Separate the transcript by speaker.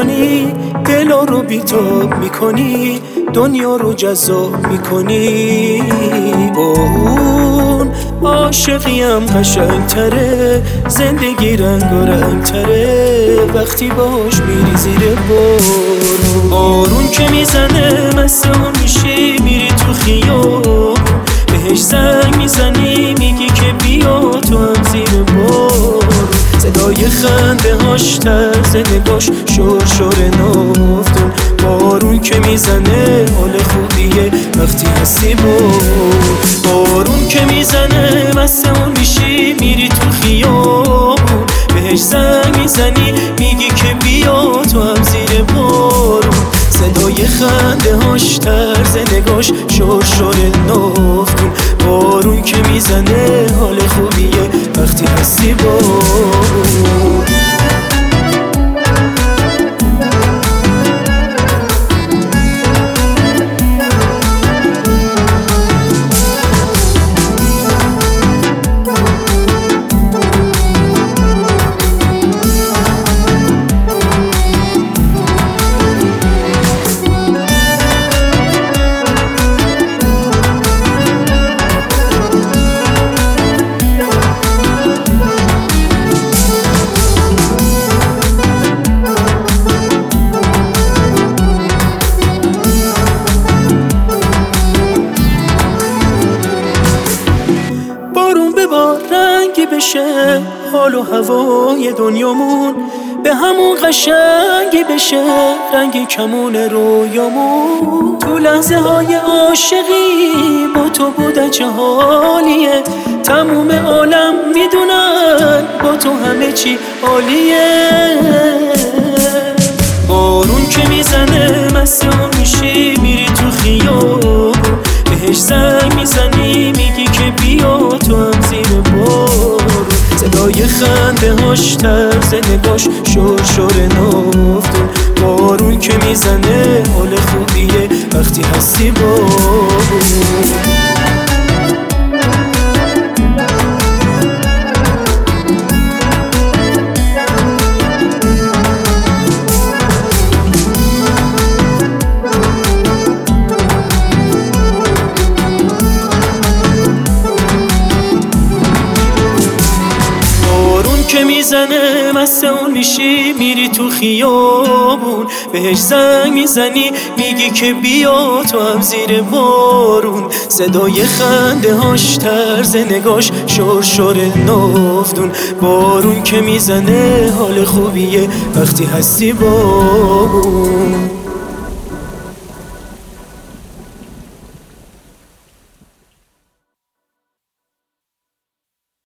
Speaker 1: میکنی، دلا رو بی‌تاب میکنی، دنیا رو جذاب میکنی. با اون عاشقیم قشنگتره، زندگی رنگ و رنگتره وقتی باش میری زیر بارون. بارون که میزنه مست اون میشی، میری تو خیابون بهش زنگ میزنی، میگی که بیا تو هم زیر بارون. صدای خنده هاش، طرز نگاش، شور نافتون. بارون که میزنه حال خوبیه وقتی هستی بارون که میزنه مست اون میشی، میری تو خیابون بهش زنگ میزنی، میگی که بیا تو هم زیر بارون. صدای خنده هاش، طرز نگاش، شور نافتون. بارون که میزنه حال خوبیه وقتی هستی بارون. رنگی بشه حال و هوای دنیامون، به همون قشنگی بشه رنگ کمون رویامون. تو لحظه های عاشقی با تو بودن چه حالیه، تموم عالم میدونن با تو همه چی عالیه. بارون که میزنه مست اون میشی، میری تو خیابون بهش زنگ میزنی، میگی که بیا تو هم زیر بارون. صدای خنده هاش، طرز نگاش، شور نافتون. بارون که میزنه حال خوبیه وقتی هستی بارون. که میزنه مست اون میشی، میری تو خیابون بهش زنگ میزنی، میگی که بیا تو هم زیر بارون. صدای خنده هاش، طرز نگاش، شور نافتون. بارون که میزنه حال خوبیه وقتی هستی بارون.